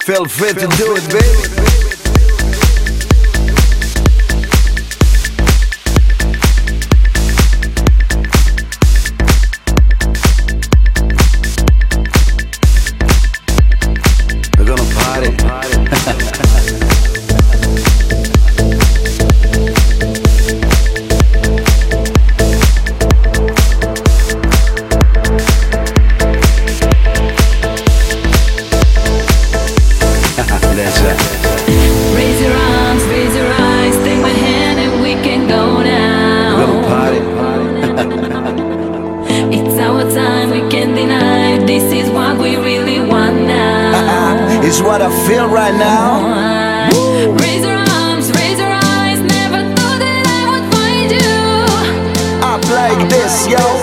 Feel free to do it, baby. We're gonna party. That's right. Raise your arms, raise your eyes, take my hand and we can go now. We're gonna party. It's our time, we can't deny. This is what we really want now. It's what I feel right now. Raise your arms, raise your eyes. Never thought that I would find you. Up like this, yo.